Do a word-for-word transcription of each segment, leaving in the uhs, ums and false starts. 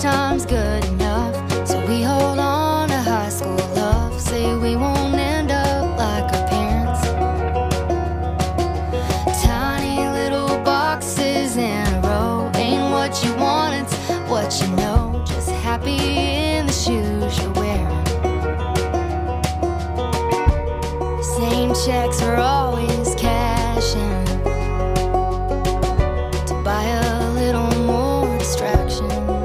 this time's good enough. So we hold on to high school love. Say we won't end up like our parents. Tiny little boxes in a row. Ain't what you want, it's what you know. Just happy in the shoes you're wearing. Same checks are always cashing to buy a little more distraction.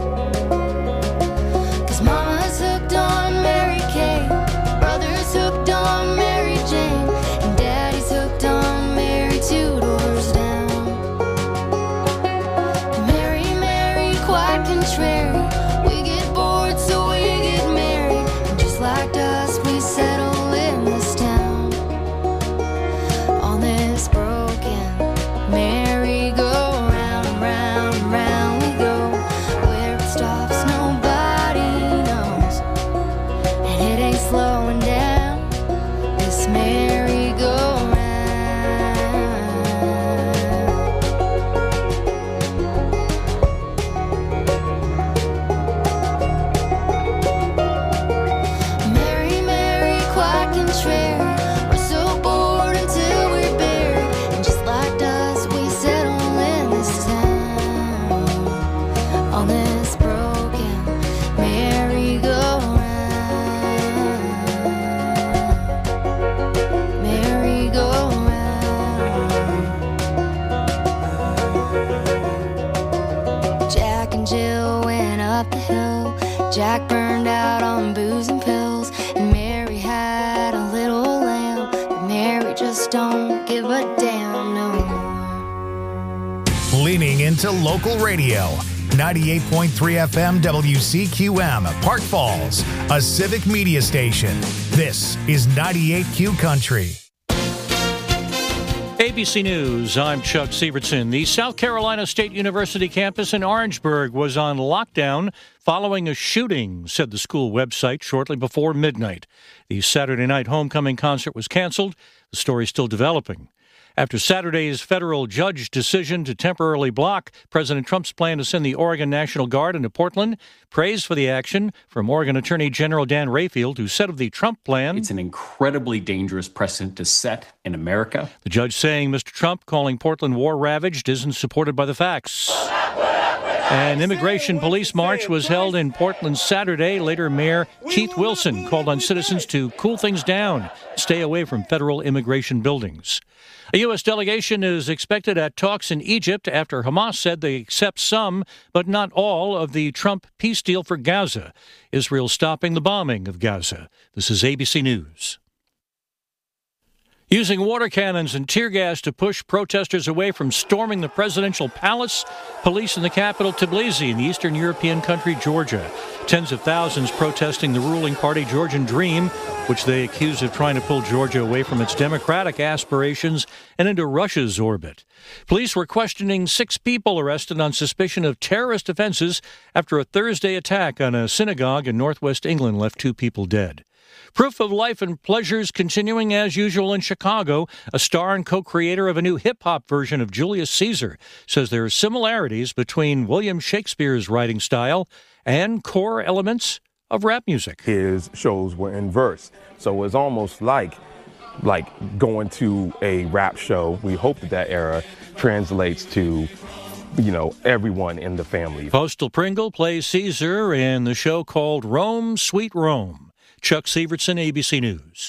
Cause mama's hooked on Mary Kay, brother's hooked on Mary Jane, and daddy's hooked on Mary two doors down. Mary, Mary, quite contrary, we get bored so we get married, and just like dust we settle in this town. On this broken merry-go-round, round, round we go. Where it stops nobody knows, and it ain't slowing down, this merry-go-round. Mary, Mary, quite contrary, we're so bored until we're buried, and just like dust we settle in this town. On this broken merry-go-round, merry-go-round. Jack and Jill went up the hill. Jack burned out on booze and pills, and Mary had a little lamb, but Mary just don't give a damn no more. Leaning into local radio. ninety-eight point three F M W C Q M, Park Falls, a civic media station. This is ninety-eight Q Country. A B C News, I'm Chuck Sievertson. The South Carolina State University campus in Orangeburg was on lockdown following a shooting, said the school website shortly before midnight. The Saturday night homecoming concert was canceled. The story's still developing. After Saturday's federal judge decision to temporarily block President Trump's plan to send the Oregon National Guard into Portland, praise for the action from Oregon Attorney General Dan Rayfield, who said of the Trump plan, "It's an incredibly dangerous precedent to set in America." The judge saying Mister Trump calling Portland war-ravaged isn't supported by the facts. An immigration police march was held in Portland Saturday. Later, Mayor Keith Wilson called on citizens to cool things down, stay away from federal immigration buildings. A U S delegation is expected at talks in Egypt after Hamas said they accept some, but not all, of the Trump peace deal for Gaza. Israel stopping the bombing of Gaza. This is A B C News. Using water cannons and tear gas to push protesters away from storming the presidential palace, police in the capital Tbilisi in the eastern European country Georgia. Tens of thousands protesting the ruling party Georgian Dream, which they accuse of trying to pull Georgia away from its democratic aspirations and into Russia's orbit. Police were questioning six people arrested on suspicion of terrorist offenses after a Thursday attack on a synagogue in northwest England left two people dead. Proof of life and pleasures continuing as usual in Chicago. A star and co-creator of a new hip-hop version of Julius Caesar says there are similarities between William Shakespeare's writing style and core elements of rap music. His shows were in verse, so it's almost like like going to a rap show. We hope that that era translates to, you know, everyone in the family. Postal Pringle plays Caesar in the show called Rome, Sweet Rome. Chuck Sievertson, A B C News.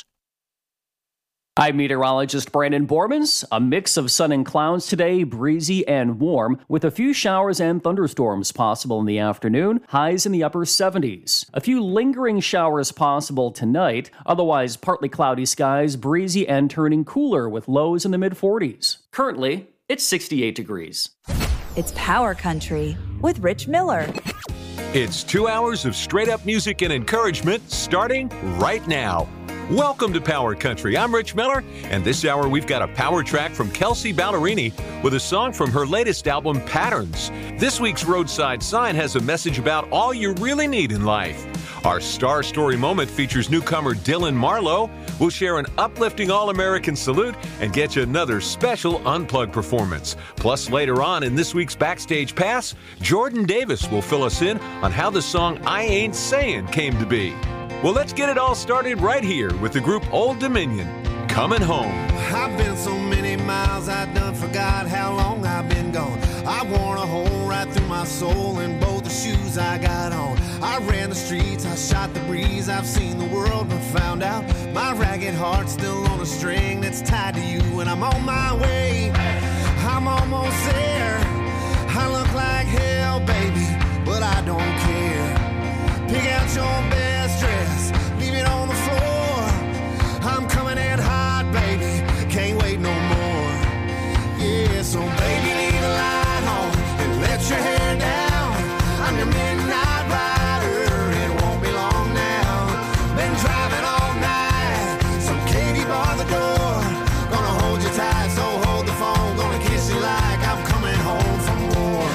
I'm meteorologist Brandon Bormans. A mix of sun and clouds today, breezy and warm, with a few showers and thunderstorms possible in the afternoon, highs in the upper seventies. A few lingering showers possible tonight, otherwise partly cloudy skies, breezy and turning cooler with lows in the mid-forties. Currently, it's sixty-eight degrees. It's Power Country with Rich Miller. It's two hours of straight-up music and encouragement starting right now. Welcome to Power Country. I'm Rich Miller, and this hour we've got a power track from Kelsea Ballerini with a song from her latest album, Patterns. This week's Roadside Sign has a message about all you really need in life. Our Star Story moment features newcomer Dylan Marlowe. We'll share an uplifting All-American salute and get you another special Unplugged performance. Plus, later on in this week's Backstage Pass, Jordan Davis will fill us in on how the song I Ain't Sayin' came to be. Well, let's get it all started right here with the group Old Dominion, Coming Home. I've been so many miles, I done forgot how long I've been gone. I worn a hole right through my soul in both the shoes I got on. I ran the streets, I shot the breeze, I've seen the world and found out my ragged heart's still on a string that's tied to you. And I'm on my way, I'm almost there. I look like hell, baby, but I don't care. Pick out your best dress, leave it on the floor. I'm coming in hot, baby, can't wait no more. Yeah, so baby, leave the light on and let your hair down. I'm your midnight rider, it won't be long now. Been driving all night, so Katie bar the door. Gonna hold you tight, so hold the phone. Gonna kiss you like I'm coming home from war.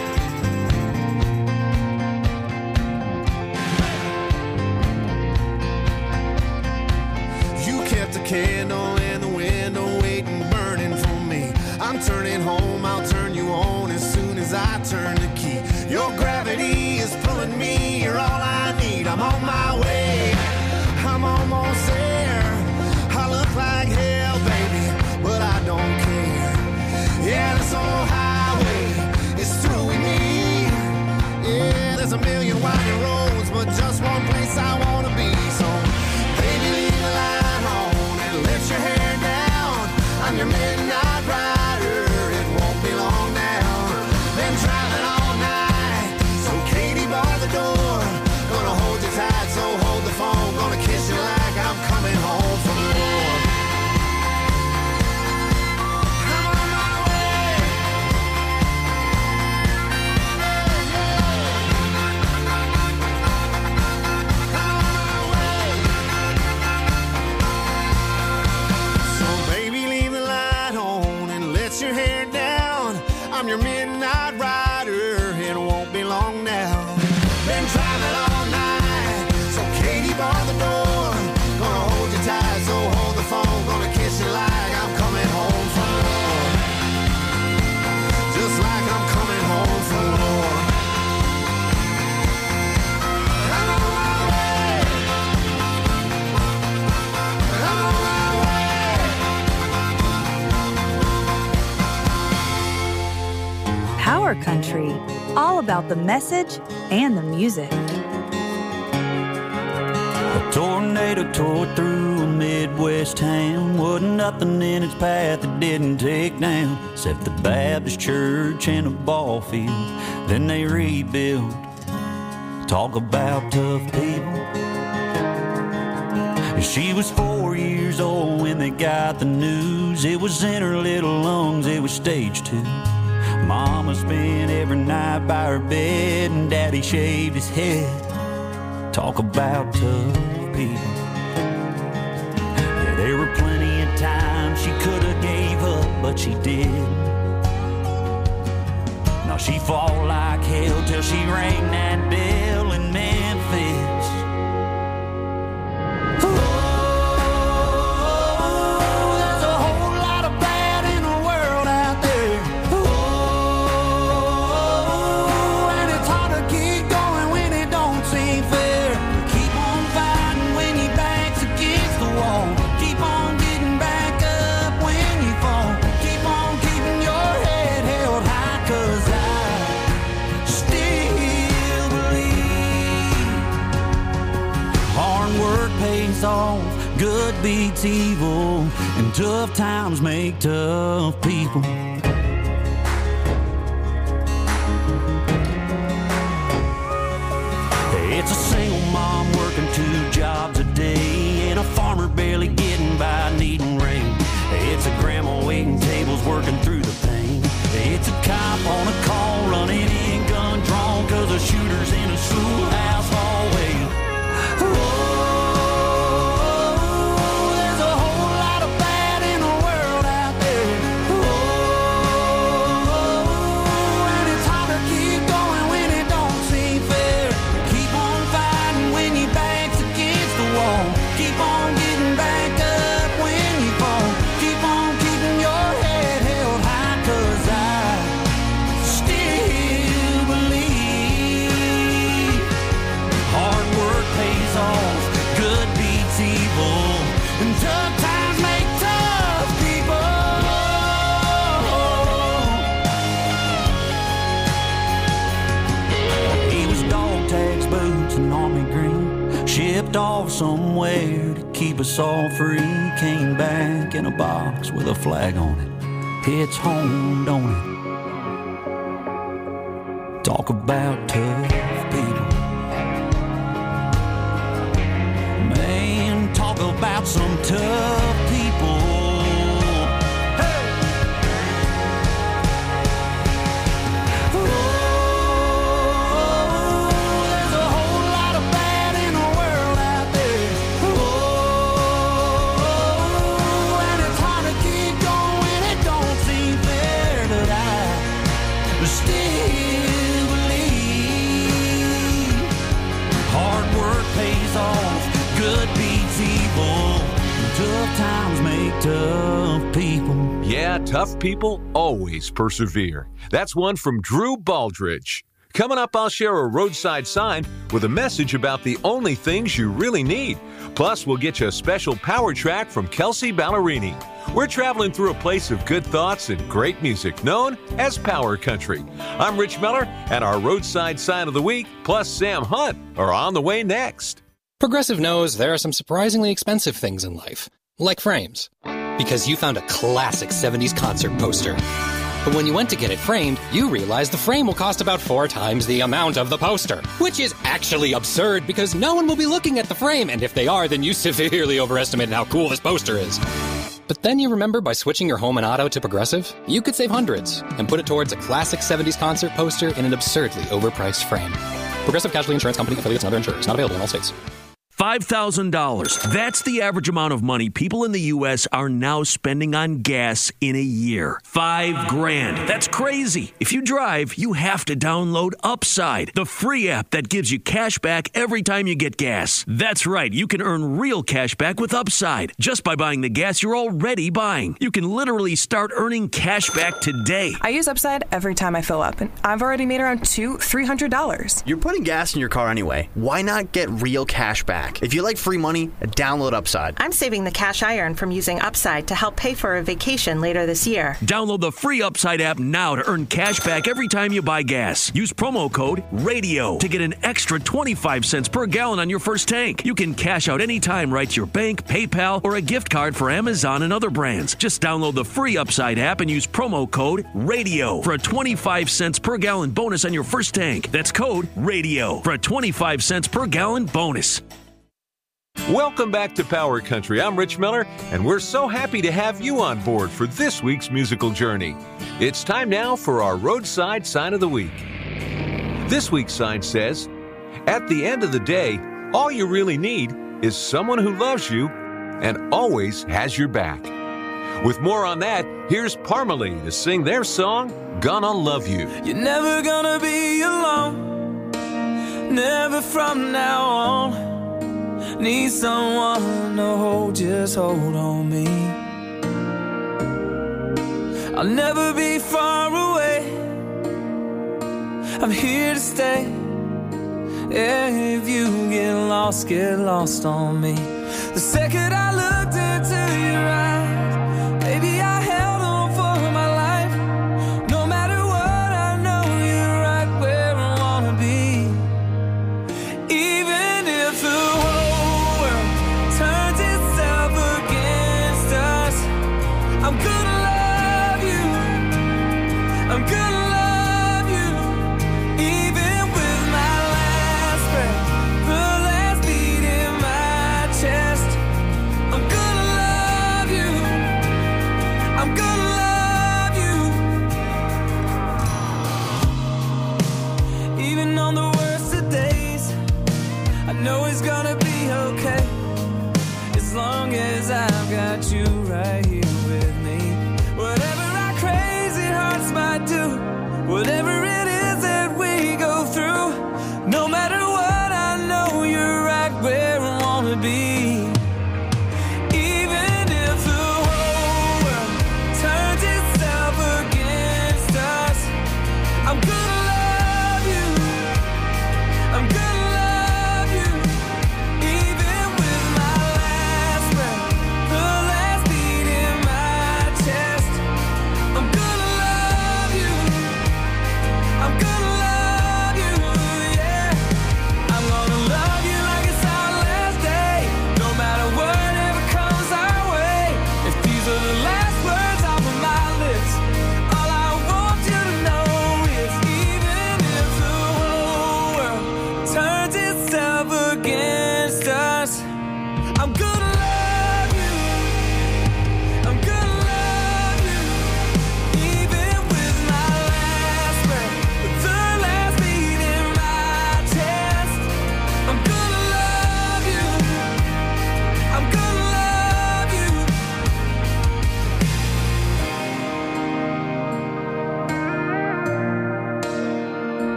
A candle in the window waiting, burning for me. I'm turning home, I'll turn you on as soon as I turn the key. Your gravity is pulling me, you're all I need. I'm on my way, I'm almost there. I look like hell, baby, but I don't care. Yeah, this old highway is through with me. Yeah, there's a million winding roads, but just one place I wanna be. So baby, leave the light on, let your hair down. I'm your midnight rider, it won't be long now. Been driving all night, so Katie bar the door. Gonna hold you tight, so hold the phone. Gonna kiss you like I'm coming home from war. I'm on my way. I'm on my way. Your hair down, I'm your midnight rider, it won't be long now. Been driving all night, so Katie bar the door. Gonna hold you tight, so hold the phone. Gonna kiss you like I'm coming home from war. Just like I'm coming home from war. I'm on my way. I'm on my way. Power Country, all about the message and the music. A tornado tore through a Midwest town. Wasn't nothing in its path that didn't take down, except the Baptist church and a ball field. Then they rebuilt. Talk about tough people. She was four years old when they got the news. It was in her little lungs, it was stage two. Mama spent every night by her bed, and Daddy shaved his head. Talk about tough people. Yeah, there were plenty of times she could have gave up, but she didn't. Now she fought like hell till she rang that bell in Memphis. Off, good beats evil, and tough times make tough people. It's a single mom working two jobs a day, and a farmer barely getting by needing rain. It's a grandma waiting tables working through the pain. It's a cop on a call running in gun drawn, cause a shooter's in a schoolhouse hallway. Whoa. shipped off somewhere to keep us all free. Came back in a box with a flag on it. It's home, don't it? Talk about tough people. Man, talk about some tough people. Times make tough people. Yeah, tough people always persevere. That's one from Drew Baldridge. Coming up, I'll share a roadside sign with a message about the only things you really need. Plus, we'll get you a special power track from Kelsey Ballerini. We're traveling through a place of good thoughts and great music known as Power Country. I'm Rich Miller, and our roadside sign of the week, plus Sam Hunt, are on the way next. Progressive knows there are some surprisingly expensive things in life. Like frames. Because you found a classic seventies concert poster. But when you went to get it framed, you realized the frame will cost about four times the amount of the poster. Which is actually absurd because no one will be looking at the frame, and if they are, then you severely overestimated how cool this poster is. But then you remember by switching your home and auto to Progressive, you could save hundreds and put it towards a classic seventies concert poster in an absurdly overpriced frame. Progressive Casualty Insurance Company, affiliates, and other insurers. Not available in all states. five thousand dollars. That's the average amount of money people in the U S are now spending on gas in a year. Five grand. That's crazy. If you drive, you have to download Upside, the free app that gives you cash back every time you get gas. That's right. You can earn real cash back with Upside just by buying the gas you're already buying. You can literally start earning cash back today. I use Upside every time I fill up, and I've already made around two, three hundred dollars. You're putting gas in your car anyway. Why not get real cash back? If you like free money, download Upside. I'm saving the cash I earn from using Upside to help pay for a vacation later this year. Download the free Upside app now to earn cash back every time you buy gas. Use promo code RADIO to get an extra twenty-five cents per gallon on your first tank. You can cash out anytime right to your bank, PayPal, or a gift card for Amazon and other brands. Just download the free Upside app and use promo code RADIO for a twenty-five cents per gallon bonus on your first tank. That's code RADIO for a twenty-five cents per gallon bonus. Welcome back to Power Country. I'm Rich Miller, and we're so happy to have you on board for this week's musical journey. It's time now for our roadside sign of the week. This week's sign says, at the end of the day, all you really need is someone who loves you and always has your back. With more on that, here's Parmalee to sing their song, Gonna Love You. You're never gonna be alone, never from now on. Need someone to hold, just hold on me. I'll never be far away, I'm here to stay. Yeah, if you get lost, get lost on me. The second I looked into your eyes, baby, I held on for my life. No matter what, I know you're right where I wanna be. Even if the whole world turns itself against us, I'm gonna love you, I'm gonna love you. Even with my last breath, the last beat in my chest, I'm gonna love you.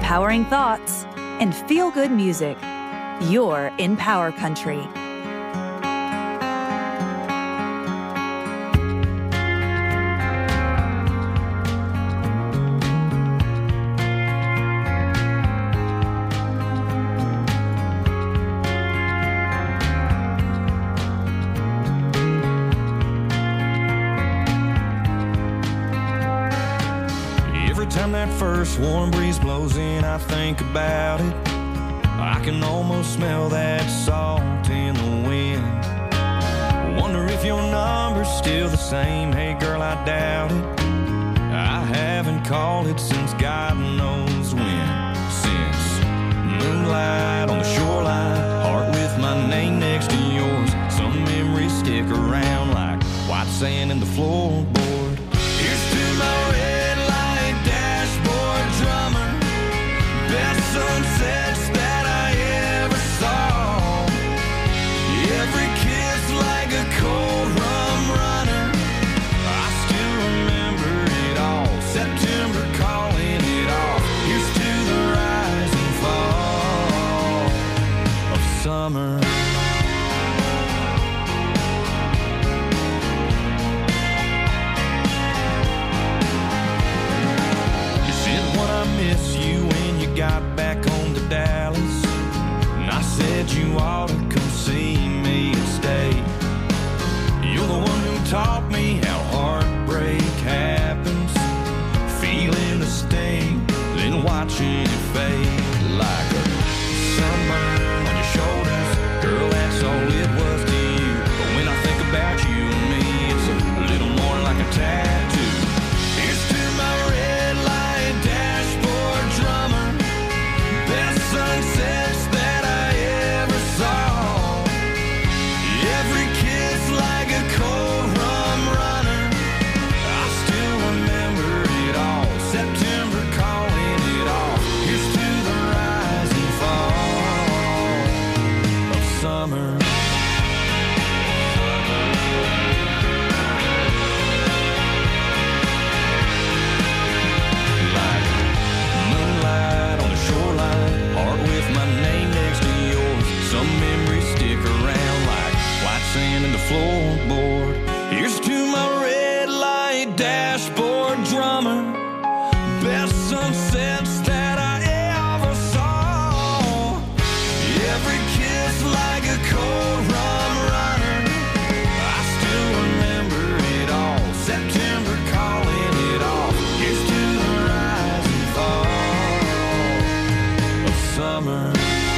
empowering thoughts, and feel-good music. You're in Power Country. First warm breeze blows in, I think about it. I can almost smell that salt in the wind. Wonder if your number's still the same. Hey girl, I doubt it. I haven't called it since God knows when. Since moonlight on the shoreline, heart with my name next to yours. Some memories stick around like white sand in the floorboard. Here's to my red light dashboard drummer, best sunsets that I ever saw. Every kiss like a cold rum runner. I still remember it all. September calling it off. Here's to the rise and fall of summer. Miss you when you got back home to Dallas, and I said you ought to come see me and stay. You're the one who taught me how heartbreak happens, feeling the sting, then watching it fade like a sunburn on your shoulders. Girl, that's all it was to you, but when I think about you and me, it's a little more like a tattoo. Here's to my red light dashboard drummer, best sunsets that I ever saw. Every kiss like a cold rum runner. I still remember it all. September calling it off. Here's to the rise and fall of summer. Sand in the floorboard. Here's to my red light dashboard drummer, best sunsets that I ever saw. Every kiss like a cold rum runner. I still remember it all. September calling it off. Here's to the rise and fall of summer.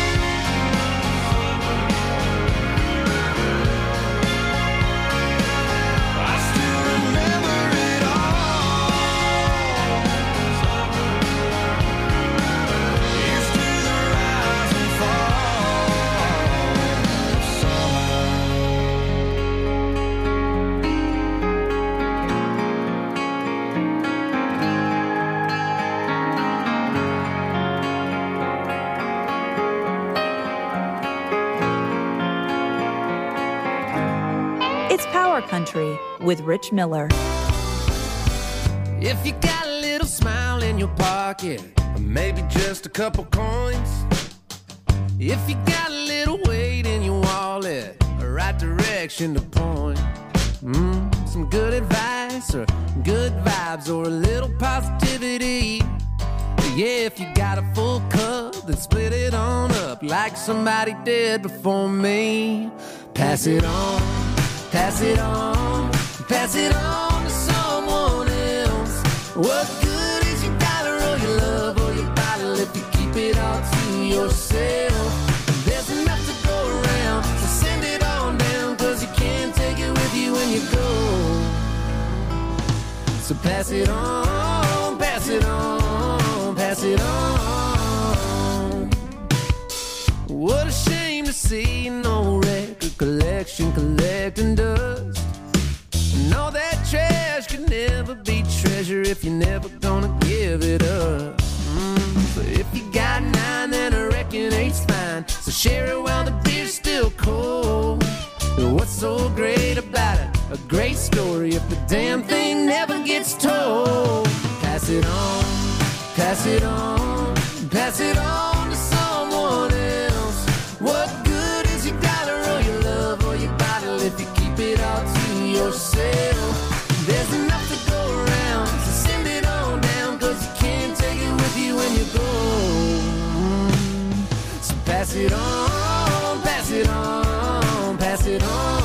It's Power Country with Rich Miller. If you got a little smile in your pocket, or maybe just a couple coins. If you got a little weight in your wallet, a right direction to point. Mm, some good advice or good vibes or a little positivity. Yeah, if you got a full cup, then split it on up like somebody did before me. Pass it on, pass it on, pass it on to someone else. What good is your dollar or your love or your bottle if you keep it all to yourself? There's enough to go around, so send it on down, cause you can't take it with you when you go. So pass it on, pass it on, pass it on. What a shame to see no record collection collecting dust. And all that trash could never be treasure if you're never gonna give it up. Mm, but if you got nine, then I reckon eight's fine. So share it while the beer's still cold. And what's so great about it? A great story if the damn thing never gets told. Pass it on, pass it on, pass pass it on to someone else. What good is your dollar or your love or your bottle if you keep it all to yourself? There's enough to go around, so send it on down, cause you can't take it with you when you go. So pass it on, pass it on, pass it on.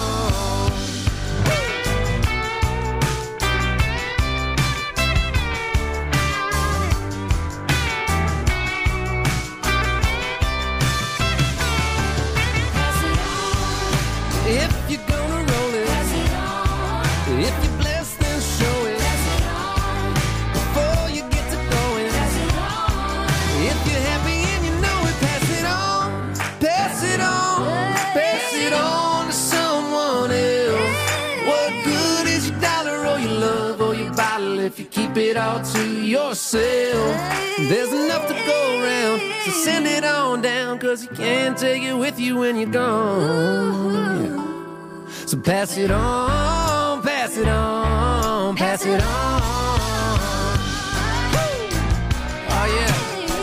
If you're gonna roll it, pass it on. If you're blessed, then show it, pass it on. Before you get to going, pass it on. If you're happy and you know it, pass it on. Pass it on, pass it on to someone else. What good is your dollar or your love or your bottle if you keep it all to yourself? There's enough to go around, so send it on down, cause you can't take it with you when you're gone. Yeah. So pass it on, pass it on, pass it on. Oh yeah.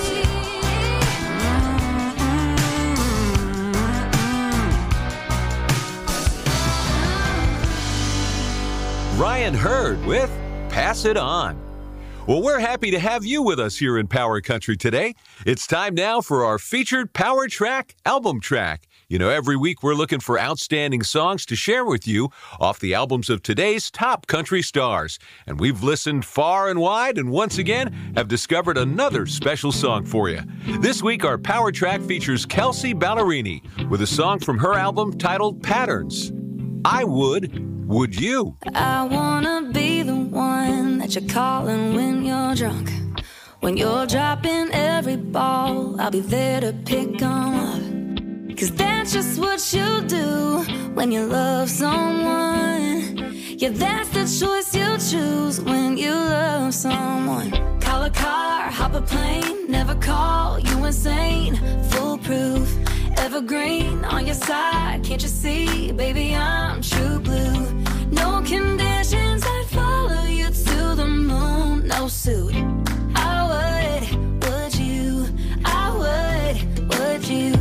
Ryan Hurd with Pass It On. Well, we're happy to have you with us here in Power Country today. It's time now for our featured Power Track album track. You know, every week we're looking for outstanding songs to share with you off the albums of today's top country stars. And we've listened far and wide and once again have discovered another special song for you. This week our Power Track features Kelsea Ballerini with a song from her album titled Patterns. I Would, Would You? I wanna be the one that you're calling when you're drunk. When you're dropping every ball, I'll be there to pick 'em up. Cause that's just what you do when you love someone. Yeah, that's the choice you choose when you love someone. Call a car, hop a plane, never call you insane. Foolproof, evergreen on your side. Can't you see, baby, I'm true blue. No conditions, I'd follow you to the moon. No suit, I would, would you? I would, would you?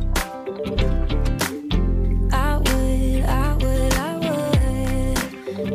I would, I would, I would.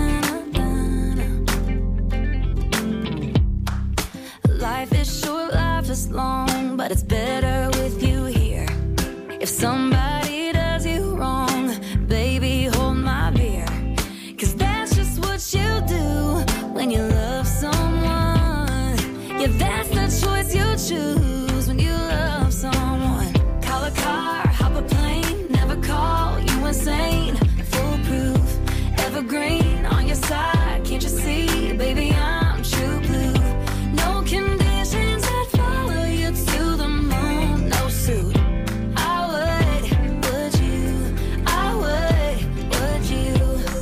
Da-na-na-na-na. Life is short, life is long, but it's better with you here. If somebody does you wrong, baby, hold my beer. Cause that's just what you do when you love someone. Yeah, that's the choice you choose when you love someone. Call a car, hop a plane, never call you insane. Foolproof, evergreen on your side. Can't you see, baby, I'm true blue. No conditions, I'd follow you to the moon. No suit, I would, would you? I would, would you?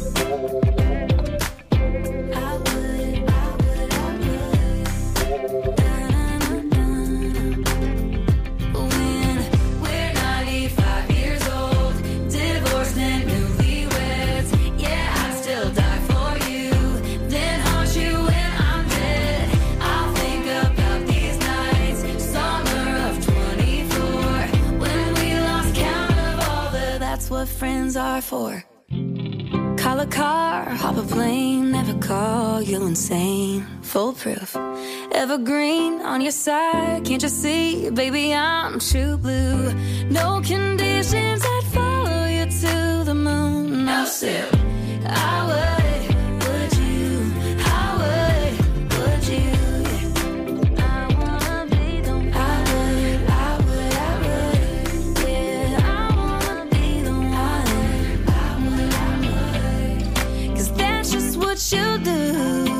I would, I would, I would. Da-na-na-na-na. When we're ninety-five years old, divorced and newlyweds, yeah, I'd still die for you. Then haunt you when I'm dead. I'll think about these nights, summer of twenty-four, when we lost count of all the. That's what friends are for. Call a car, hop a plane, never call you insane. Foolproof, evergreen on your side. Can't you see, baby, I'm true blue. No conditions, I'd follow you to the moon. No suit, I would, would you? I would, would you? I wanna be the one. I would, I would, I would. Yeah, I wanna be the one. I would, I would. Cause that's just what you do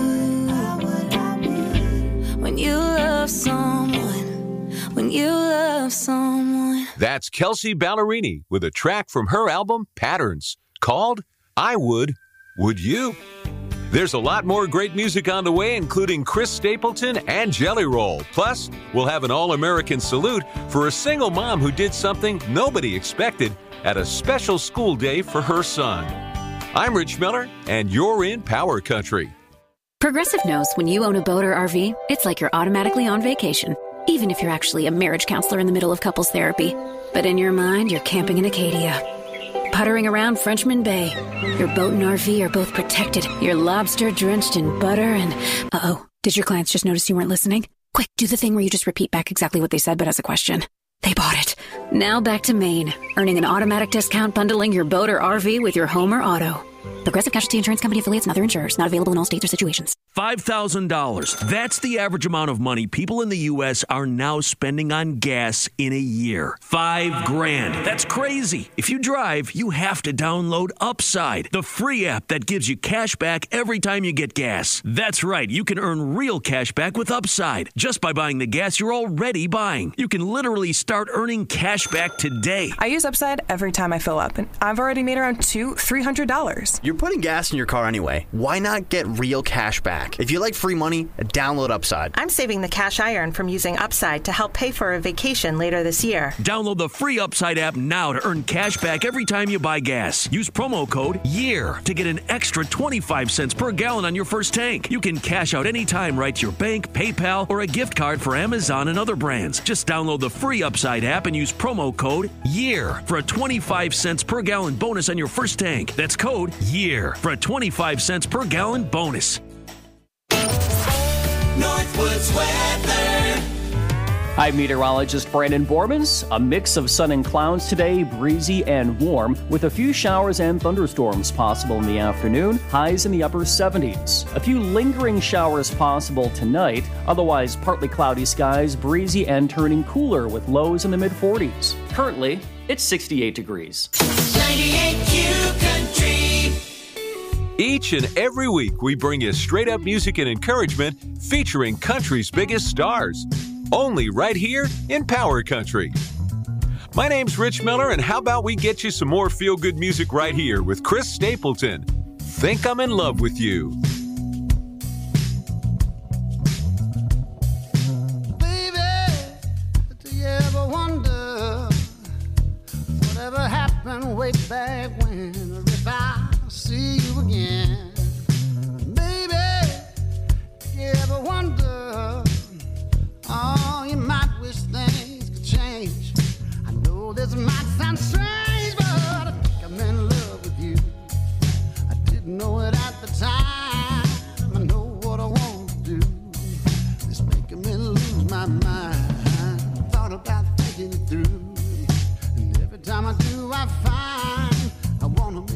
when you love someone. When you love someone. That's Kelsea Ballerini with a track from her album Patterns called I Would, Would You? There's a lot more great music on the way, including Chris Stapleton and Jelly Roll. Plus, we'll have an all-American salute for a single mom who did something nobody expected at a special school day for her son. I'm Rich Miller, and you're in Power Country. Progressive knows when you own a boat or R V, it's like you're automatically on vacation. even if you're actually a marriage counselor in the middle of couples therapy. But in your mind, you're camping in Acadia. Puttering around Frenchman Bay. Your boat and R V are both protected. Your lobster drenched in butter and... Uh-oh. Did your clients just notice you weren't listening? Quick, do the thing where you just repeat back exactly what they said, but as a question. They bought it. Now back to Maine. Earning an automatic discount bundling your boat or R V with your home or auto. Progressive Casualty Insurance Company affiliates and other insurers. Not available in all states or situations. five thousand dollars. That's the average amount of money people in the U S are now spending on gas in a year. Five grand. That's crazy. If you drive, you have to download Upside, the free app that gives you cash back every time you get gas. That's right. You can earn real cash back with Upside just by buying the gas you're already buying. You can literally start earning cash back today. I use Upside every time I fill up, and I've already made around two, three hundred dollars. You're putting gas in your car anyway. Why not get real cash back? If you like free money, download Upside. I'm saving the cash I earn from using Upside to help pay for a vacation later this year. Download the free Upside app now to earn cash back every time you buy gas. Use promo code YEAR to get an extra twenty-five cents per gallon on your first tank. You can cash out anytime right to your bank, PayPal, or a gift card for Amazon and other brands. Just download the free Upside app and use promo code YEAR for a twenty-five cents per gallon bonus on your first tank. That's code YEAR for a twenty-five cents per gallon bonus. Northwoods weather. I'm meteorologist Brandon Bormans. A mix of sun and clouds today, breezy and warm, with a few showers and thunderstorms possible in the afternoon, highs in the upper seventies. A few lingering showers possible tonight, otherwise partly cloudy skies, breezy and turning cooler with lows in the mid forties. Currently, it's sixty-eight degrees. ninety-eight Q Country. Each and every week, we bring you straight-up music and encouragement featuring country's biggest stars. Only right here in Power Country. My name's Rich Miller, and how about we get you some more feel-good music right here with Chris Stapleton. Think I'm in love with you. Baby, do you ever wonder whatever happened way back when, or if I see you again? Baby, do you ever wonder, oh, you might wish things could change. I know this might sound strange, but I think I'm in love with you. I didn't know it at the time. I know what I want to do. It's making me lose my mind. Thought about thinking it through, and every time I do, I find I want to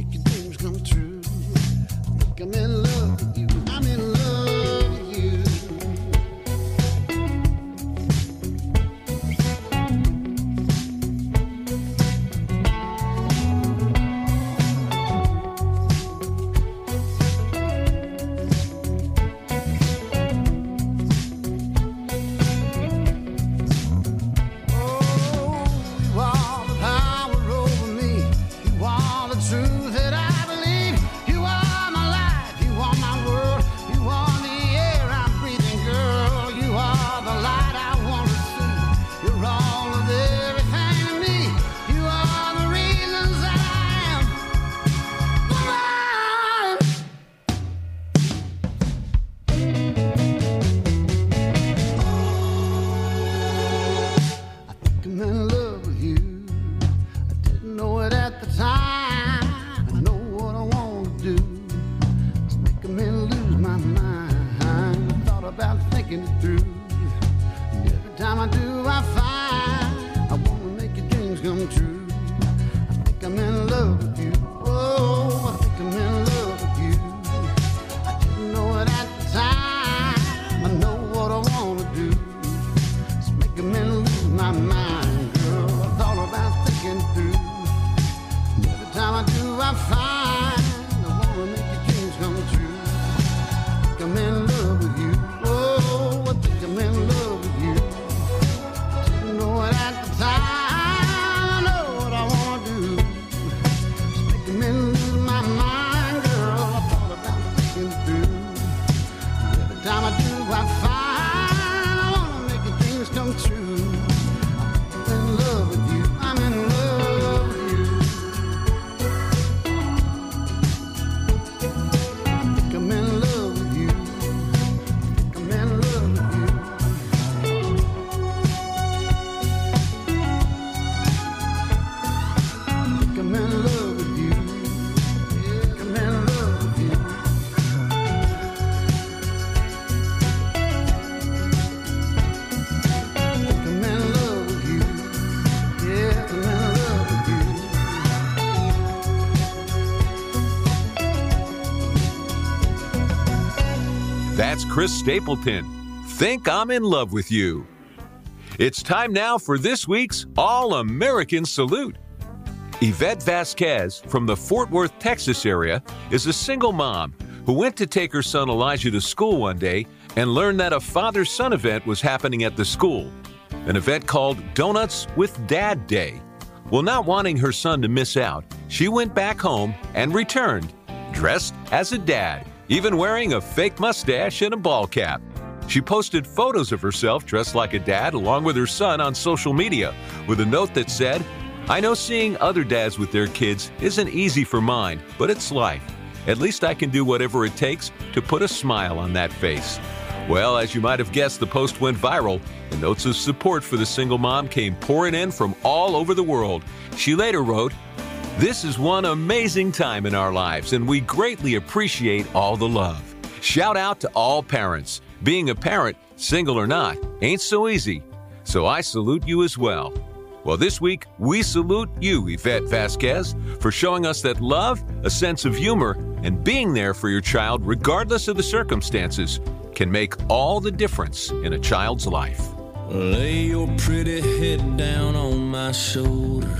That's Chris Stapleton. Think I'm in love with you. It's time now for this week's All-American Salute. Yvette Vasquez from the Fort Worth, Texas area is a single mom who went to take her son Elijah to school one day and learned that a father-son event was happening at the school, an event called Donuts with Dad Day. Well, not wanting her son to miss out, she went back home and returned, dressed as a dad, even wearing a fake mustache and a ball cap. She posted photos of herself dressed like a dad along with her son on social media with a note that said, "I know seeing other dads with their kids isn't easy for mine, but it's life. At least I can do whatever it takes to put a smile on that face." Well, as you might have guessed, the post went viral, and notes of support for the single mom came pouring in from all over the world. She later wrote, "This is one amazing time in our lives, and we greatly appreciate all the love. Shout out to all parents. Being a parent, single or not, ain't so easy. So I salute you as well." Well, this week, we salute you, Yvette Vasquez, for showing us that love, a sense of humor, and being there for your child, regardless of the circumstances, can make all the difference in a child's life. Lay your pretty head down on my shoulder.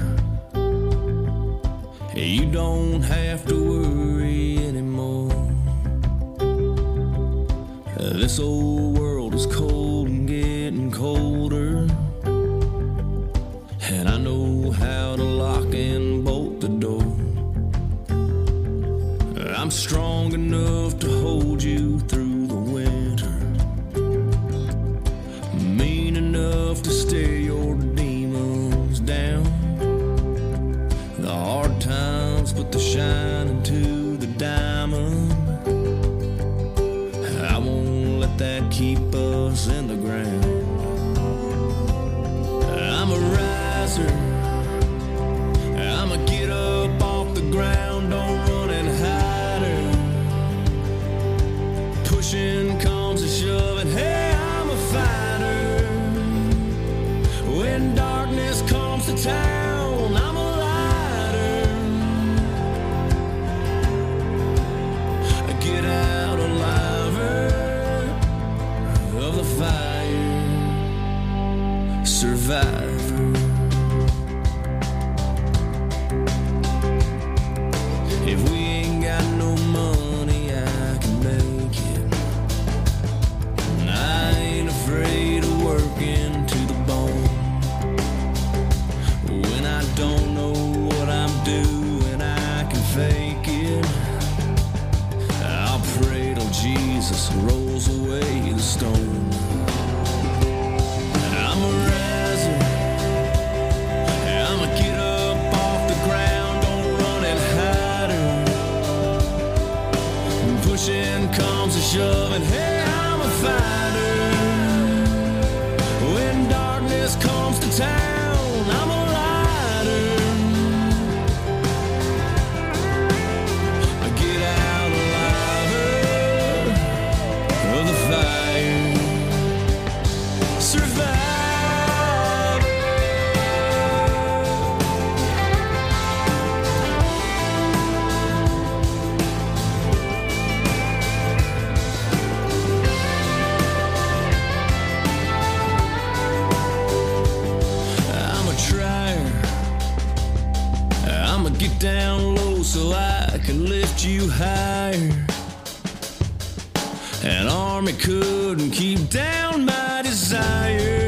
You don't have to worry anymore. This old world is cold and getting colder, and I know how to lock and bolt the door. I'm strong enough to hold you through the winter, mean enough to stare your demons down. The hard times put the shine into the diamond. I won't let that keep us in the ground. I'm a riser, I'ma get up off the ground, don't run and hide her. Pushing comes to shoving, hey, I'm a fighter. When darkness comes to town, I'm a lighter. I get out alive of the fire, survivor. If we ain't got no money, I can make it. And I ain't afraid of working to the bone. When I don't know what I'm doing, I can fake it. I'll pray till Jesus rolls away the stone. I'm a riser, I'ma get up off the ground, don't run and hide her. Pushing comes to shoving, hey, I'm a fighter. When darkness comes to town, I'm a lighter. I get out alive of the fire, survive. Get down low so I can lift you higher. An army couldn't keep down my desire.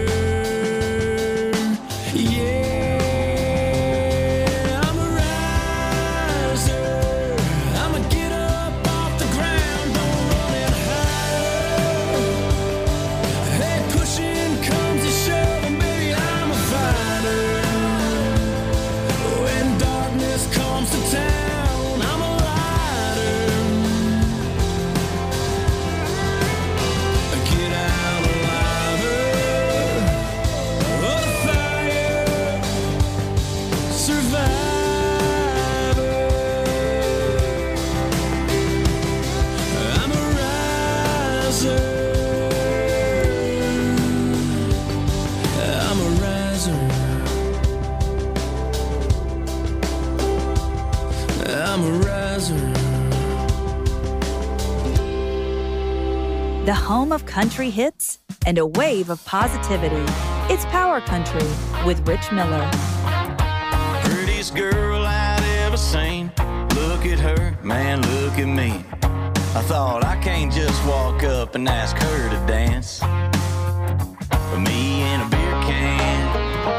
Yeah, I'm a riser. I'ma get up off the ground, don't run and hide. Hey, pushing comes to shoving, baby, I'm a fighter. When darkness comes to town, I'm a lighter. I get out alive the home of country hits and a wave of positivity. It's Power Country with Rich Miller. Prettiest girl I'd ever seen. Look at her, man, look at me. I thought I can't just walk up and ask her to dance. But me and a beer can.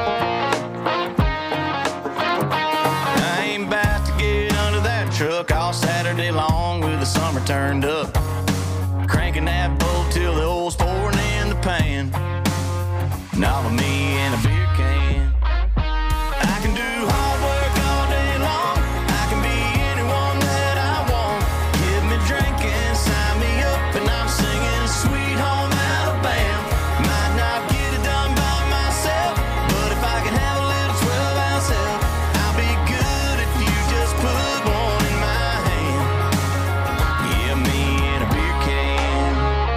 I ain't about to get under that truck all Saturday long with the summer turned up. Cranking that boat till the oil's pouring in the pan. Now with me and a beer can. I can do hard work all day long. I can be anyone that I want. Give me drinking, sign me up, and I'm singing Sweet Home Alabama. Might not get it done by myself, but if I can have a little twelve ounce help, I'll be good if you just put one in my hand. Yeah, me and a beer can.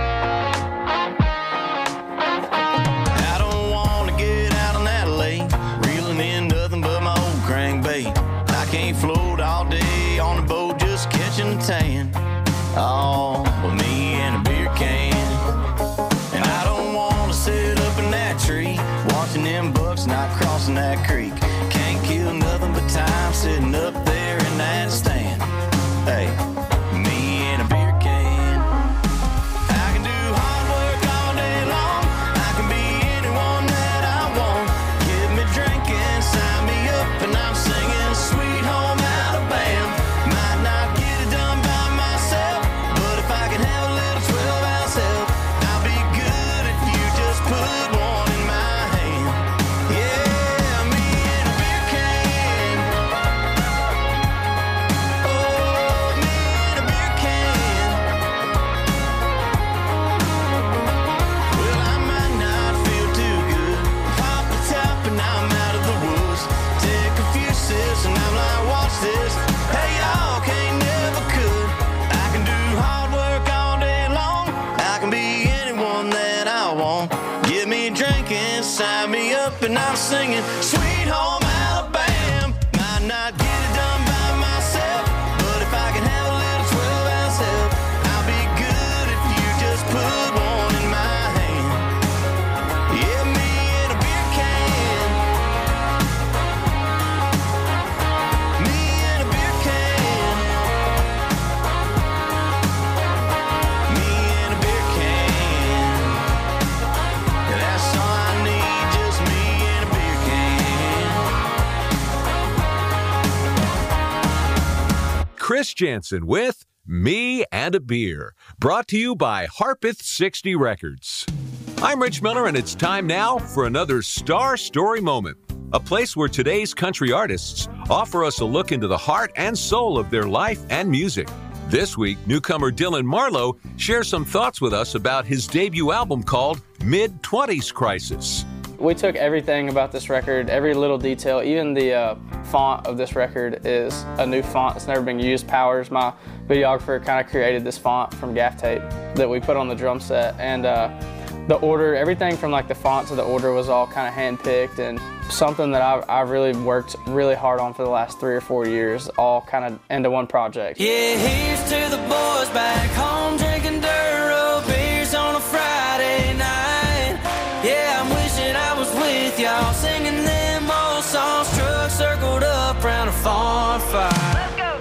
I don't want to get out on that lake, reeling in nothing but my old crankbait. I can't float all day on the boat just catching a tan. Oh, but me and a beer can. And I don't want to sit up in that tree, watching them bucks not crossing that creek. Can't kill nothing but time sitting up there in that stand. Hey, me and a beer can. I can do hard work all day long. I can be anyone that I want. Give me drinking, sign me up, and I'm singing Sweet Home Alabama. Might not get it done by myself, but if I can have a little twelve ounce help, I'll be good if you just put one in my hand. Yeah, me and a beer can. Oh, me and a beer can. Well, I might not feel too good. Pop the top and I'm out of the woods. Take a few sips and I'm like, watch this. Hey, y'all can't never could. I can do hard work all day long. I can be anyone that I want. Give me a drink and sign me up, and I'm singing Sweet Home Alabama. Might not get it done by myself, but if I can have a little twelve ounce help, I'll be good if you just put one in my hand. Yeah, me and a beer can. Me and a beer can. Me and a beer can. Yeah, that's all I need, just me and a beer can. Chris Jansen with Me and a Beer, brought to you by Harpeth sixty Records. I'm Rich Miller, and it's time now for another Star Story Moment, a place where today's country artists offer us a look into the heart and soul of their life and music. This week, newcomer Dylan Marlowe shares some thoughts with us about his debut album called Mid twenties Crisis. We took everything about this record, every little detail, even the uh, font of this record is a new font. It's never been used. Powers, my videographer, kind of created this font from gaff tape that we put on the drum set. And uh, the order, everything from like the font to the order was all kind of hand-picked, and something that I've, I've really worked really hard on for the last three or four years, all kind of into one project. Yeah, here's to the boys back home drinking Duro beers on a Friday night. Yeah, I'm wishing I was with y'all singing them old songs, trucks circled up round a farm fire. Let's go!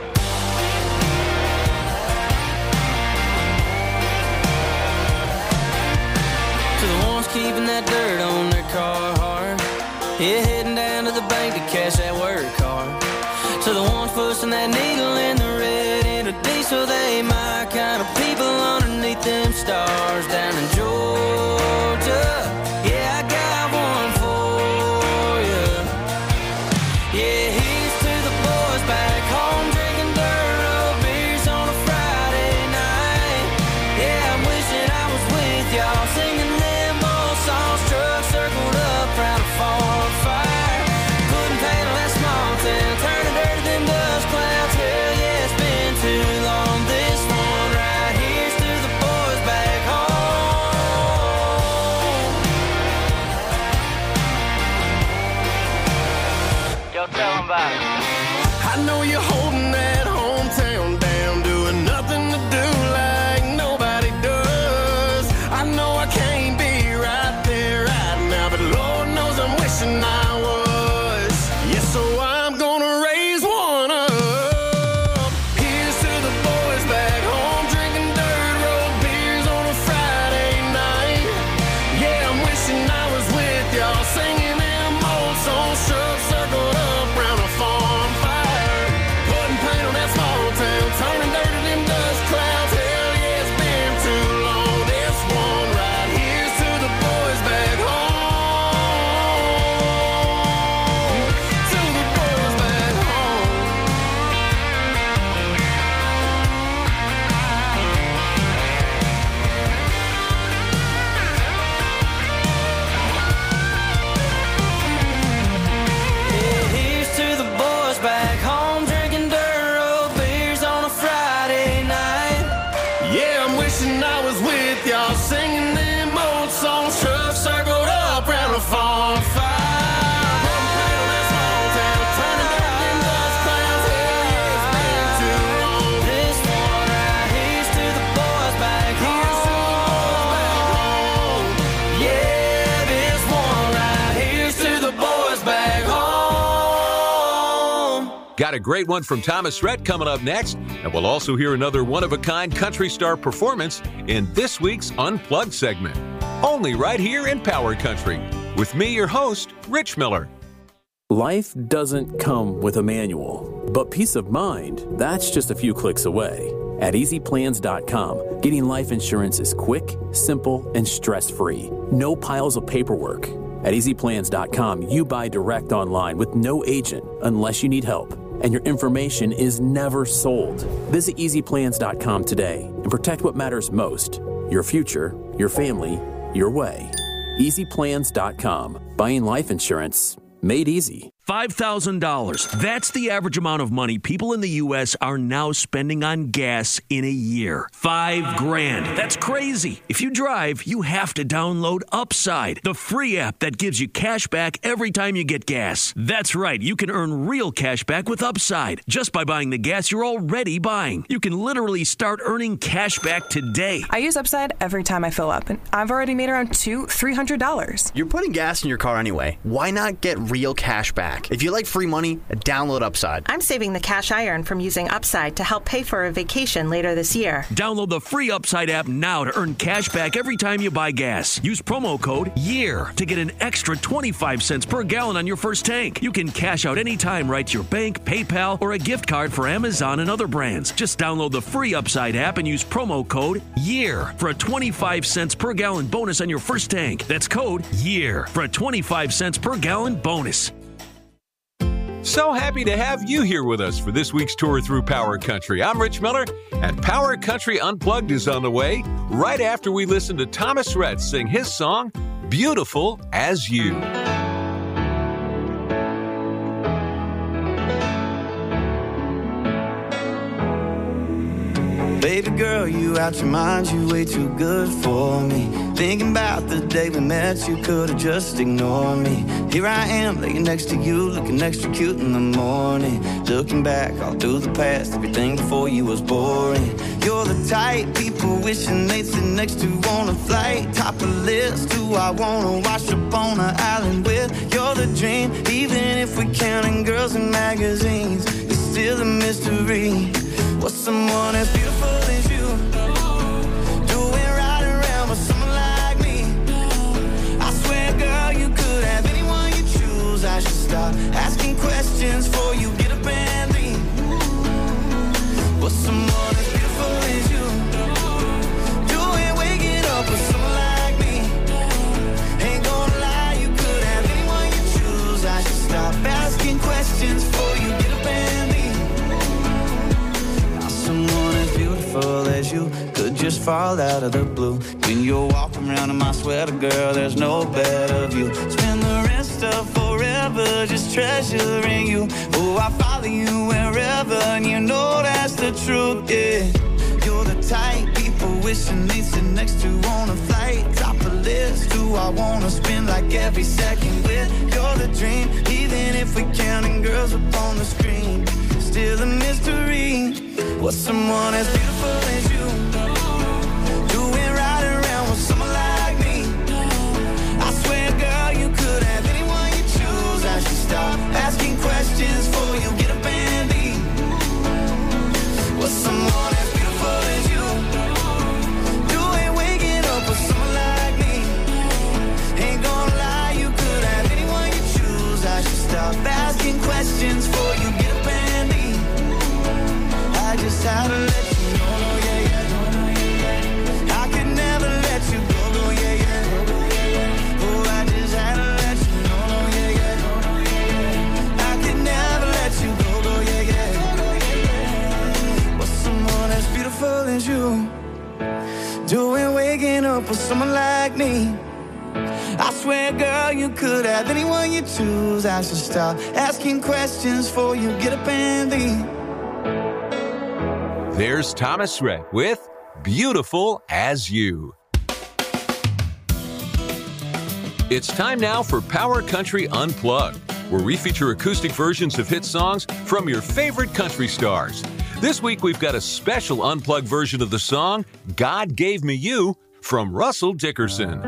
To the ones keeping that dirt on their car hard. Yeah, heading down to the bank to cash that work card. To the ones pushing that needle in the red into diesel, they my kind of people underneath them stars down in Georgia. Yeah, I got one for you. Yeah, here's to the boys back home drinking Duro beers on a Friday night. Yeah, I'm wishing I was with y'all singing them old songs, trucks circled up round a farm fire. Putting paint on that small town, turning dirt to them dust clouds. Hell yeah, it's been too long. This one right here's to the boys back home. Got a great one from Thomas Rhett coming up next, and we'll also hear another one-of-a-kind country star performance in this week's Unplugged segment. Only right here in Power Country. With me, your host, Rich Miller. Life doesn't come with a manual, but peace of mind, that's just a few clicks away. At easy plans dot com, getting life insurance is quick, simple, and stress-free. No piles of paperwork. At easy plans dot com, you buy direct online with no agent unless you need help, and your information is never sold. Visit easy plans dot com today and protect what matters most: your future, your family, your way. easy plans dot com. Buying life insurance made easy. five thousand dollars. That's the average amount of money people in the U S are now spending on gas in a year. Five grand. That's crazy. If you drive, you have to download Upside, the free app that gives you cash back every time you get gas. That's right. You can earn real cash back with Upside just by buying the gas you're already buying. You can literally start earning cash back today. I use Upside every time I fill up, and I've already made around two, three hundred dollars. You're putting gas in your car anyway. Why not get real cash back? If you like free money, download Upside. I'm saving the cash I earn from using Upside to help pay for a vacation later this year. Download the free Upside app now to earn cash back every time you buy gas. Use promo code YEAR to get an extra twenty-five cents per gallon on your first tank. You can cash out anytime right to your bank, PayPal, or a gift card for Amazon and other brands. Just download the free Upside app and use promo code YEAR for a twenty-five cents per gallon bonus on your first tank. That's code YEAR for a twenty-five cents per gallon bonus. So happy to have you here with us for this week's tour through Power Country. I'm Rich Miller, and Power Country Unplugged is on the way right after we listen to Thomas Rhett sing his song, Beautiful as You. Baby girl, you out your mind, you way too good for me. Thinking about the day we met, you could've just ignored me. Here I am, laying next to you, looking extra cute in the morning. Looking back all through the past, everything before you was boring. You're the type people wishing they'd sit next to on a flight. Top of the list, who I wanna wash up on an island with. You're the dream, even if we're counting girls in magazines. It's still a mystery. What's someone as beautiful as you doing right around with someone like me? I swear, girl, you could have anyone you choose. I should stop asking questions before you get up and leave. What's someone as beautiful as you doing waking up with someone like me? Ain't gonna lie, you could have anyone you choose. I should stop asking questions before you get up and leave. Someone as beautiful as you could just fall out of the blue. When you're walking around in my sweater, girl, there's no better view. Spend the rest of forever just treasuring you. Oh, I follow you wherever, and you know that's the truth, yeah. You're the type people wishing they sit next to on a flight. Top of the list, who I wanna spend like every second with. You're the dream, even if we're counting girls up on the screen. Still a mystery. What's someone as beautiful as you doing right around with someone like me? I swear, girl, you could have anyone you choose. I should stop asking questions before you get up and leave. What's someone as beautiful as you doing waking up with someone like me? Ain't gonna lie, you could have anyone you choose. I should stop asking questions before you get up and leave. I just had to let you know, no, yeah, yeah. I could never let you go, no, yeah, yeah. Oh, I just had to let you know, no, yeah, yeah. I could never let you go, no, yeah, yeah. What's someone as beautiful as you doing waking up with someone like me? I swear, girl, you could have anyone you choose. I should stop asking questions before you get up and leave. There's Thomas Rhett with Beautiful as You. It's time now for Power Country Unplugged, where we feature acoustic versions of hit songs from your favorite country stars. This week we've got a special unplugged version of the song God Gave Me You from Russell Dickerson.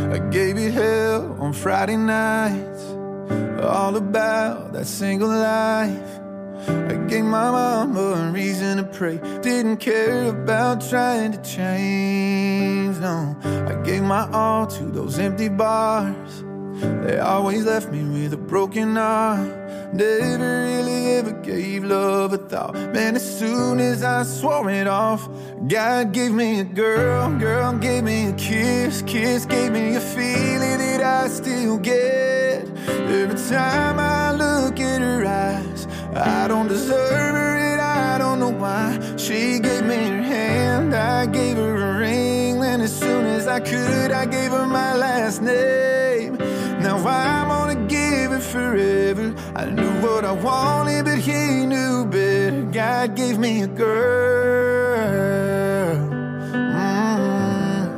I gave it hell on Friday nights, all about that single life. I gave my mama a reason to pray, didn't care about trying to change, no. I gave my all to those empty bars, they always left me with a broken heart. Never really ever gave love a thought, man, as soon as I swore it off. God gave me a girl, girl gave me a kiss, kiss gave me a feeling that I still get. Every time I look at her eyes, I don't deserve her and I don't know why. She gave me her hand, I gave her a ring, and as soon as I could, I gave her my last name. Now I'm gonna give it forever. I knew what I wanted, but he knew better. God gave me a girl. Mm.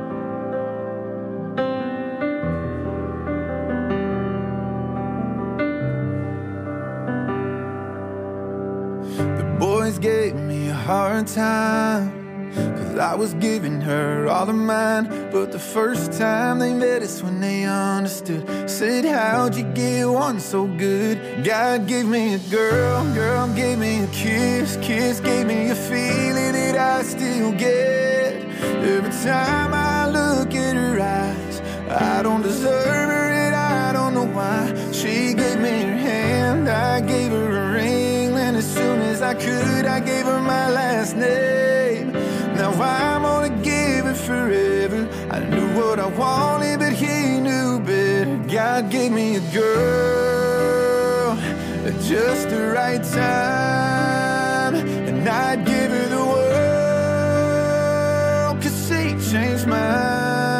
The boys gave me a hard time, 'cause I was giving her all of mine. But the first time they met us when they understood, said, how'd you get one so good? God gave me a girl, girl gave me a kiss, kiss gave me a feeling that I still get. Every time I look at her eyes, I don't deserve her and I don't know why. She gave me her hand, I gave her a ring, and as soon as I could, I gave her my last name. Now I'm gonna give it forever. I knew what I wanted, but he knew better. God gave me a girl at just the right time, and I'd give her the world, 'cause she changed mine.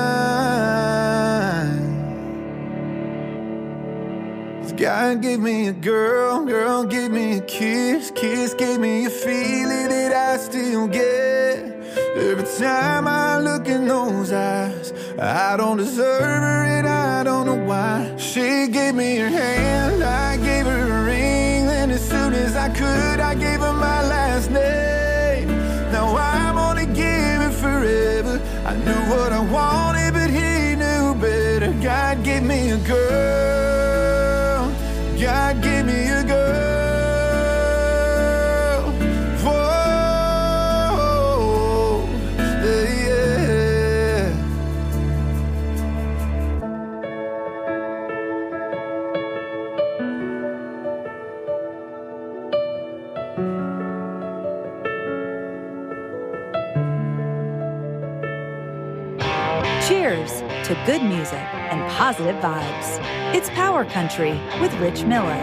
God gave me a girl, girl gave me a kiss, kiss gave me a feeling that I still get. Every time I look in those eyes, I don't deserve her and I don't know why. She gave me her hand, I gave her a ring, and as soon as I could, I gave her my last name. Now I'm gonna give it forever. I knew what I wanted, but he knew better. God gave me a girl, God gave me a girl. Cheers to good music and positive vibes. It's Power Country with Rich Miller.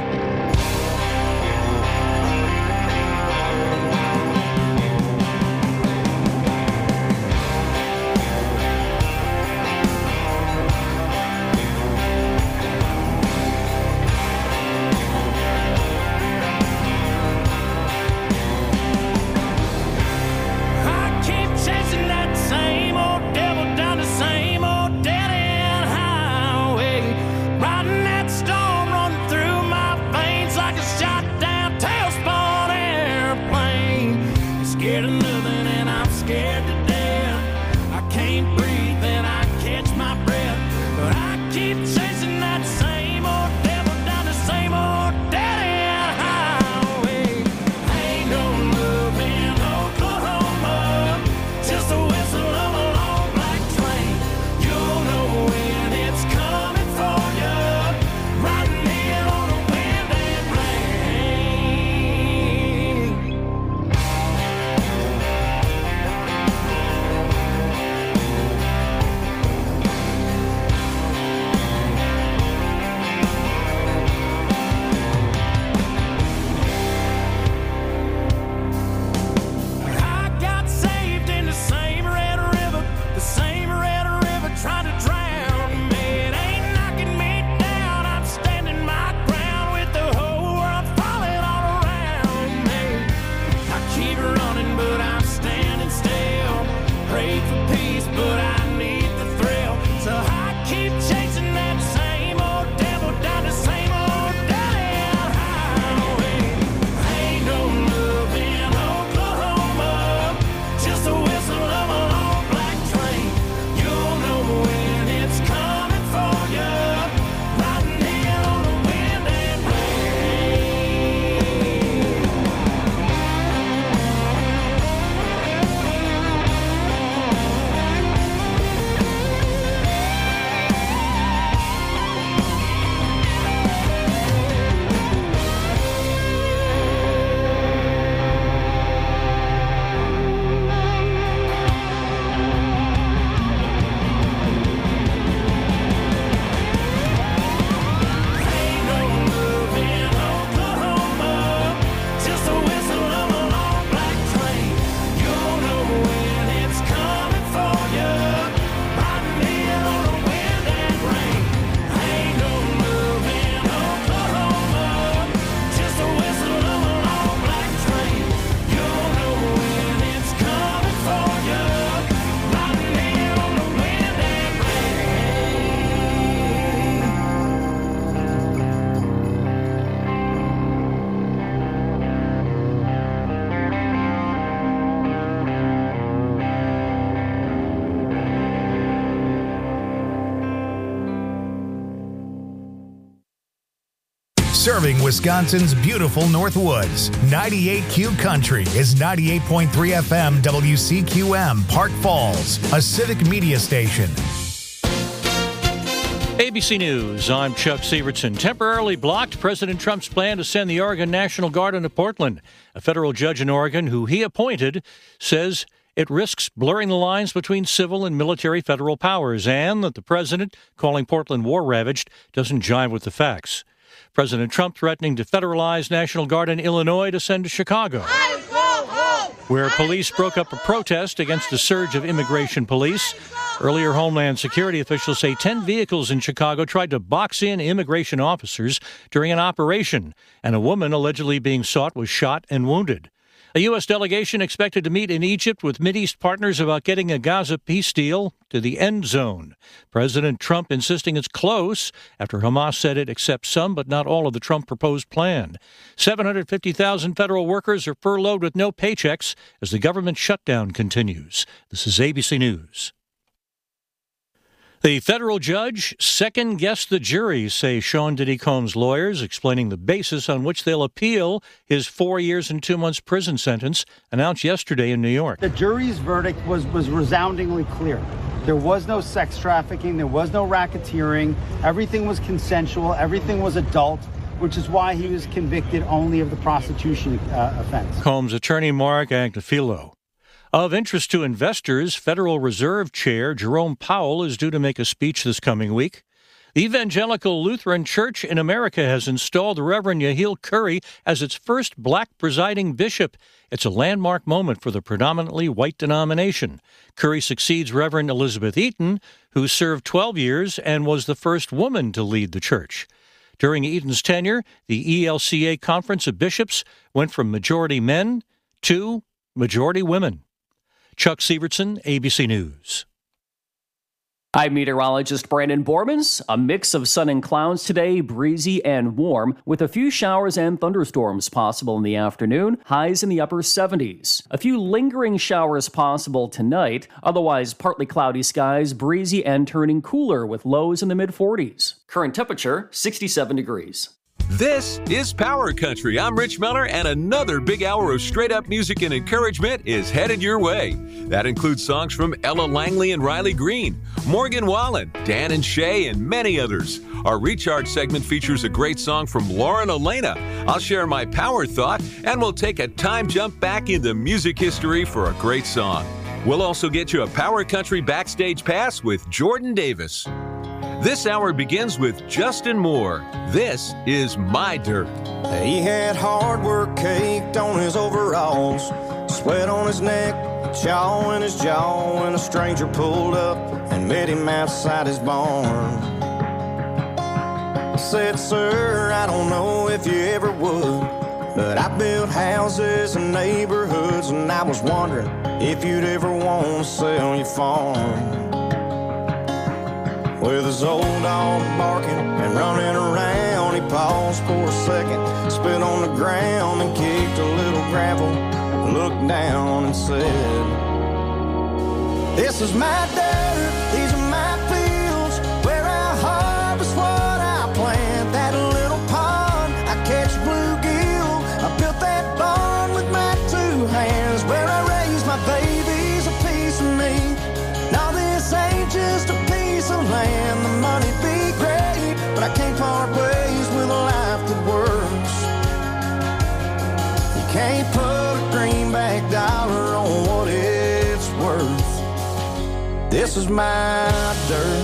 Riding that storm running through my veins. serving Wisconsin's beautiful North Woods. ninety-eight Q Country is ninety-eight point three F M W C Q M, Park Falls, a civic media station. A B C News, I'm Chuck Sievertson. Temporarily blocked President Trump's plan to send the Oregon National Guard into Portland. A federal judge in Oregon, who he appointed, says it risks blurring the lines between civil and military federal powers, and that the president, calling Portland war-ravaged, doesn't jive with the facts. President Trump threatening to federalize National Guard in Illinois to send to Chicago, where police broke up a protest against a surge of immigration police. Earlier, Homeland Security officials say ten vehicles in Chicago tried to box in immigration officers during an operation, and a woman allegedly being sought was shot and wounded. A U S delegation expected to meet in Egypt with Mideast partners about getting a Gaza peace deal to the end zone. President Trump insisting it's close after Hamas said it accepts some but not all of the Trump proposed plan. seven hundred fifty thousand federal workers are furloughed with no paychecks as the government shutdown continues. This is A B C News. The federal judge second-guessed the jury, say Sean Diddy Combs' lawyers, explaining the basis on which they'll appeal his four years and two months prison sentence announced yesterday in New York. The jury's verdict was, was resoundingly clear. There was no sex trafficking. There was no racketeering. Everything was consensual. Everything was adult, which is why he was convicted only of the prostitution uh, offense. Combs' attorney Mark Agnifilo. Of interest to investors, Federal Reserve Chair Jerome Powell is due to make a speech this coming week. The Evangelical Lutheran Church in America has installed the Reverend Yehiel Curry as its first black presiding bishop. It's a landmark moment for the predominantly white denomination. Curry succeeds Reverend Elizabeth Eaton, who served twelve years and was the first woman to lead the church. During Eaton's tenure, the E L C A Conference of Bishops went from majority men to majority women. Chuck Sievertson, A B C News. I'm meteorologist Brandon Bormans. A mix of sun and clouds today, breezy and warm, with a few showers and thunderstorms possible in the afternoon, highs in the upper seventies. A few lingering showers possible tonight, otherwise partly cloudy skies, breezy and turning cooler with lows in the mid-forties. Current temperature, sixty-seven degrees. This is Power Country. I'm Rich Miller, and another big hour of straight-up music and encouragement is headed your way. That includes songs from Ella Langley and Riley Green, Morgan Wallen, Dan and Shay, and many others. Our Recharge segment features a great song from Lauren Elena. I'll share my power thought, and we'll take a time jump back into music history for a great song. We'll also get you a Power Country backstage pass with Jordan Davis. This hour begins with Justin Moore. This is My Dirt. He had hard work caked on his overalls, sweat on his neck, chaw in his jaw, when a stranger pulled up and met him outside his barn. I said, sir, I don't know if you ever would, but I built houses and neighborhoods, and I was wondering if you'd ever want to sell your farm. With his old dog barking and running around, he paused for a second, spit on the ground and kicked a little gravel, looked down and said, this is my dirt, these are my fields, where I harvest what I plant. That little pond, I catch bluegill, I built that barn with my two hands, where I raise my babies, a piece of me. Now this ain't just a piece of land, the money be great, but I can't part ways with a life that works. You can't put a greenback dollar on what it's worth. This is my dirt.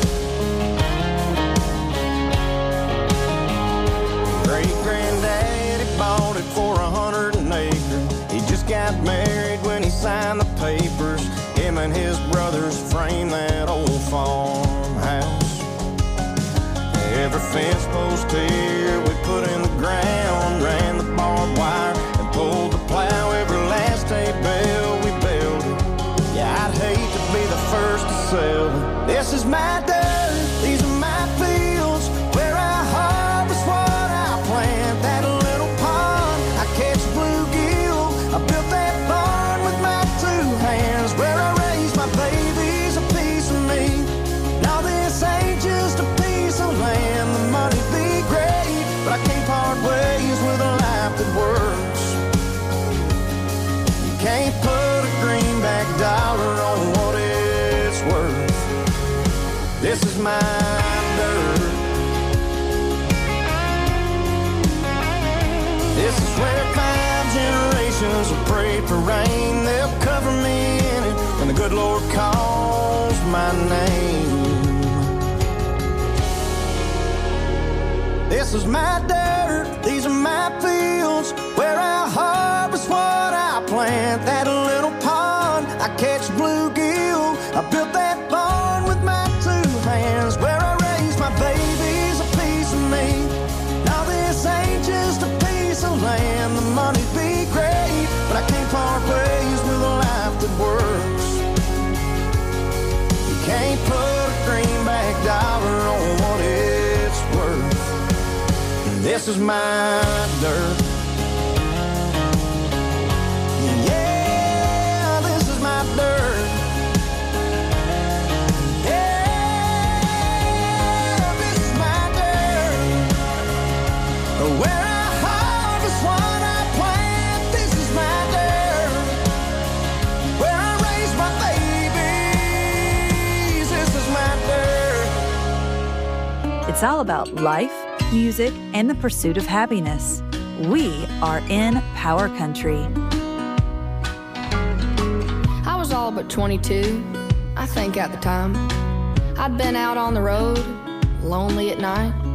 Great granddaddy bought it for a hundred an acre. He just got married when he signed the papers. Him and his brothers framed that old farmhouse. Every fence post here we put in the ground, ran the barbed wire and pulled the plow. Every last hay bale we built it. Yeah, I'd hate to be the first to sell it. This is my dirt, these are my fields, where I harvest what I plant. That little pond, I catch bluegill, I built that barn with my two hands, where I baby's a piece of me. Now this ain't just a piece of land, the money be great, but I can't part with This is my dirt. This is where five generations have prayed for rain. They'll cover me in it when the good Lord calls my name. This is my dirt, these are my fields, where I harvest what I plant. That little pond, I catch bluegill. I built that barn with my two hands, where I raise my babies, a piece of me. Now this ain't just a piece of land. The money be great, but I can't part ways with a life that works. You can't put a greenback dollar on what it's worth. This is my dirt. Yeah, this is my dirt. Yeah, this is my dirt. Where I harvest what I plant. This is my dirt. Where I raise my babies. This is my dirt. It's all about life, music, and the pursuit of happiness. We are in Power Country. I was all but twenty-two, I think at the time. I'd been out on the road, lonely at night.